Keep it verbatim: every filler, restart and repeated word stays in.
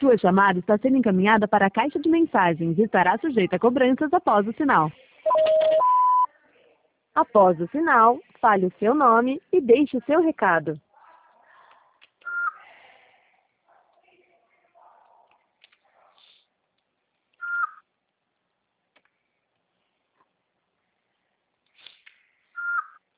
Sua chamada está sendo encaminhada para a caixa de mensagens e estará sujeita a cobranças após o sinal. Após o sinal, fale o seu nome e deixe o seu recado.